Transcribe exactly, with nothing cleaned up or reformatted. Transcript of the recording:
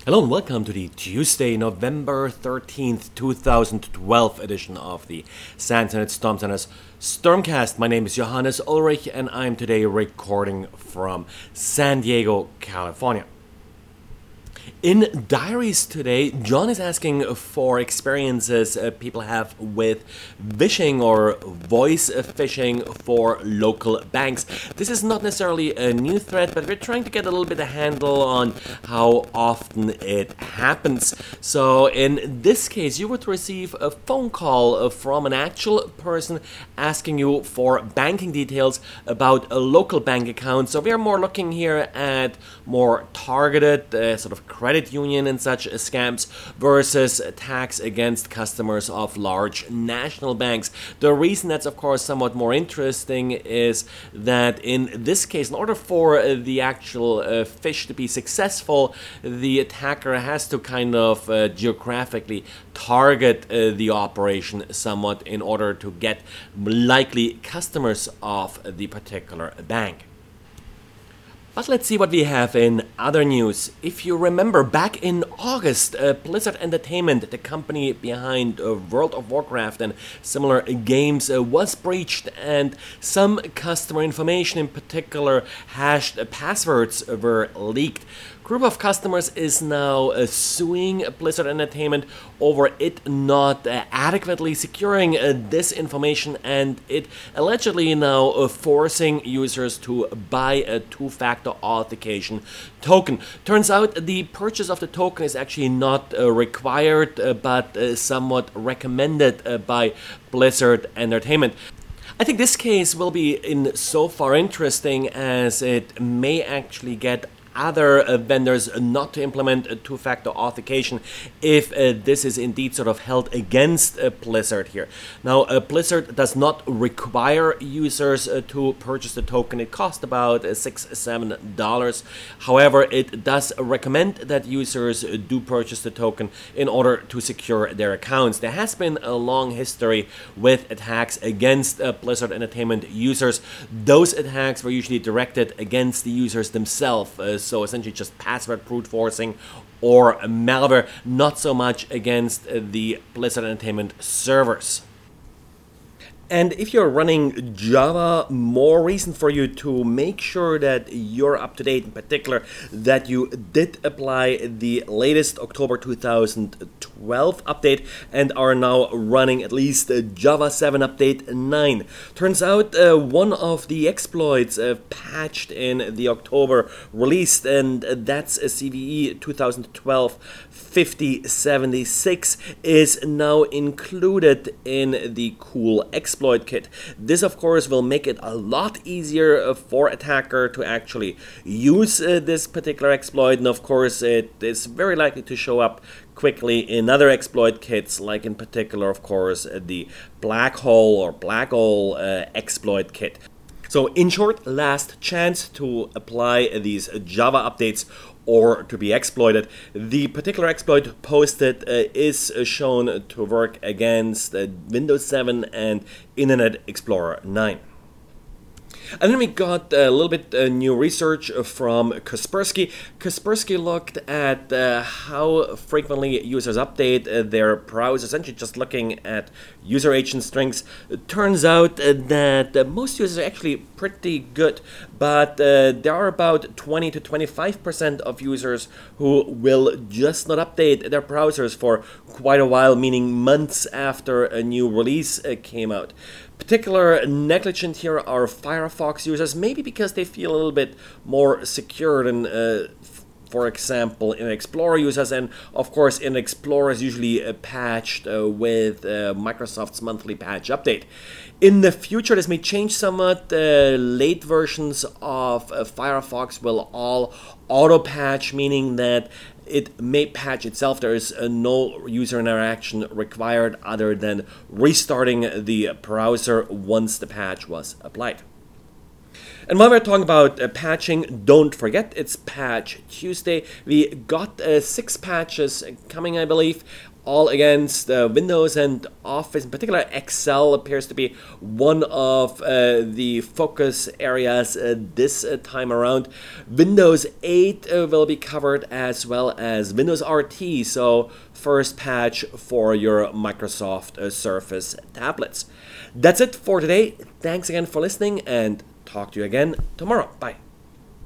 Hello and welcome to the Tuesday, November thirteenth, two thousand twelve edition of the SANS and Storm Center's Stormcast. My name is Johannes Ulrich and I'm today recording from San Diego, California. In diaries today, John is asking for experiences uh, people have with phishing or voice phishing for local banks. This is not necessarily a new threat, but we're trying to get a little bit of handle on how often it happens. So in this case, you would receive a phone call from an actual person asking you for banking details about a local bank account. So we are more looking here at more targeted uh, sort of credit union and such scams versus attacks against customers of large national banks. The reason that's of course somewhat more interesting is that in this case, in order for the actual uh, phish to be successful, the attacker has to kind of uh, geographically target uh, the operation somewhat in order to get likely customers of the particular bank. But let's see what we have in other news. If you remember, back in August, uh, Blizzard Entertainment, the company behind uh, World of Warcraft and similar games, uh, was breached, and some customer information, in particular hashed passwords, were leaked. Group of customers is now uh, suing Blizzard Entertainment over it not uh, adequately securing uh, this information, and it allegedly now uh, forcing users to buy a two-factor authentication token. Turns out the purchase of the token is actually not uh, required, uh, but uh, somewhat recommended uh, by Blizzard Entertainment. I think this case will be in so far interesting as it may actually get other uh, vendors not to implement a two-factor authentication if uh, this is indeed sort of held against uh, Blizzard here. Now, uh, Blizzard does not require users uh, to purchase the token. It costs about uh, six, seven dollars. However, it does recommend that users uh, do purchase the token in order to secure their accounts. There has been a long history with attacks against uh, Blizzard Entertainment users. Those attacks were usually directed against the users themselves. Uh, So essentially just password brute forcing or malware, not so much against the Blizzard Entertainment servers. And if you're running Java, more reason for you to make sure that you're up to date, in particular that you did apply the latest October two thousand twelve update and are now running at least Java seven update nine. Turns out uh, one of the exploits uh, patched in the October release, and that's a C V E twenty twelve fifty seventy-six, is now included in the cool exploit kit. This of course will make it a lot easier for attacker to actually use uh, this particular exploit, and of course it is very likely to show up quickly in other exploit kits, like in particular of course the black hole or black hole uh, exploit kit. So in short, last chance to apply these Java updates or to be exploited. The particular exploit posted uh, is shown to work against uh, Windows seven and Internet Explorer nine. And then we got a little bit uh, new research from Kaspersky. Kaspersky looked at uh, how frequently users update uh, their browser, essentially just looking at user agent strings. It turns out uh, that uh, most users are actually pretty good, but uh, there are about twenty to twenty-five percent of users who will just not update their browsers for quite a while, meaning months after a new release uh, came out. Particular negligent here are Firefox users, maybe because they feel a little bit more secure than, uh, for example, in Explorer users, and of course in Explorer is usually uh, patched uh, with uh, Microsoft's monthly patch update. In the future, this may change somewhat. Uh, late versions of uh, Firefox will all auto-patch, meaning that it may patch itself. There is uh, no user interaction required other than restarting the browser once the patch was applied. And while we're talking about uh, patching, don't forget it's Patch Tuesday. We got uh, six patches coming, I believe. all against uh, Windows and Office. In particular, Excel appears to be one of uh, the focus areas uh, this uh, time around. Windows eight uh, will be covered, as well as Windows R T, so first patch for your Microsoft uh, Surface tablets. That's it for today. Thanks again for listening, and talk to you again tomorrow. Bye.